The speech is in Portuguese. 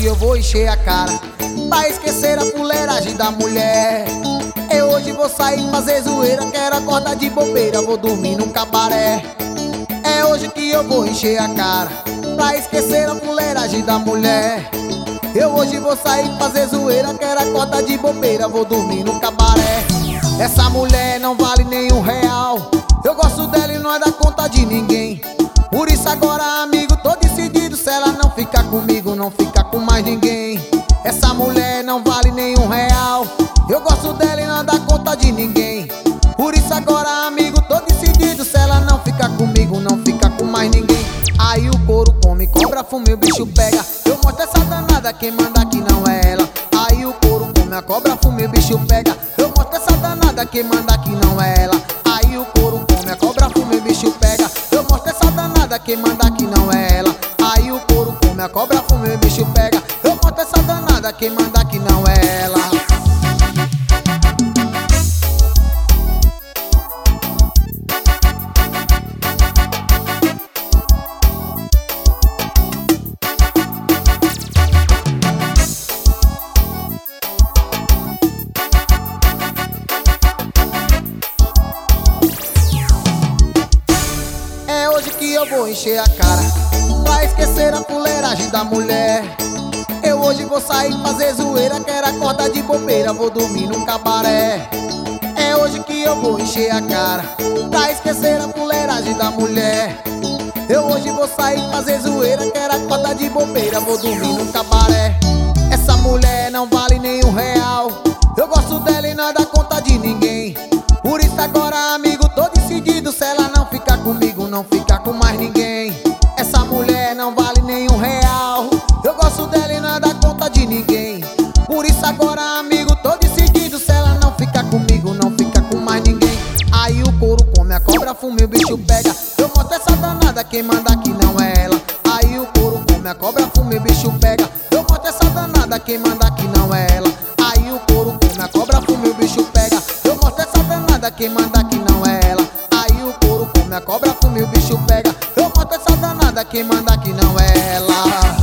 que eu vou encher a cara pra esquecer a fuleiragem da mulher. Eu hoje vou sair fazer zoeira, quero acordar de bobeira, vou dormir num cabaré. É hoje que eu vou encher a cara pra esquecer a fuleiragem da mulher. Eu hoje vou sair fazer zoeira, quero acordar de bobeira, vou dormir no cabaré. Essa mulher não vale nenhum real, eu gosto dela e não é da conta de ninguém. Por isso agora, amigo, tô decidido, se ela não ficar comigo, não fica com mais ninguém. Essa mulher não vale nenhum real, eu gosto dela e não é da conta de ninguém. Por isso agora, amigo, tô decidido, se ela não ficar comigo, não fica com mais ninguém. Aí o couro come, cobra fume, o bicho pega. Eu mostro essa danada, quem manda aqui não é ela. Aí o couro come, a cobra fume, o bicho pega. Eu mostro essa danada, quem manda aqui não é ela. Aí o couro come, a cobra fume, o bicho pega. Eu mostro essa danada, quem manda aqui não é ela. Aí o couro come, a cobra fume, o bicho pega. Eu mostro essa danada, quem manda aqui não é ela. É hoje que eu vou encher a cara pra esquecer a fuleiragem da mulher. Eu hoje vou sair fazer zoeira, quero acordar de bobeira, vou dormir num cabaré. É hoje que eu vou encher a cara pra esquecer a fuleiragem da mulher. Eu hoje vou sair fazer zoeira, quero acordar de bobeira, vou dormir num cabaré. Essa mulher não vale nenhum real, eu gosto dela e não é da conta de ninguém. Por isso agora, amigo, tô decidido, se ela não ficar comigo, não fica com mais ninguém. Essa mulher não vale nenhum real, eu gosto dela e não é da conta de ninguém. Por isso agora, amigo, tô decidido, se ela não ficar comigo, não fica com mais ninguém. Aí o couro come, a cobra fume, o bicho pega. Eu mostro essa danada, quem manda aqui não é ela. Aí o couro come, a cobra fume, o bicho pega. Eu mostro essa danada, quem manda aqui não é ela. Aí o couro come, a cobra fume, o bicho pega. Eu mostro essa danada, quem manda aqui não é ela. Aí o couro come, a cobra fume, o bicho pega. Eu mostro essa danada, quem manda aqui não é ela.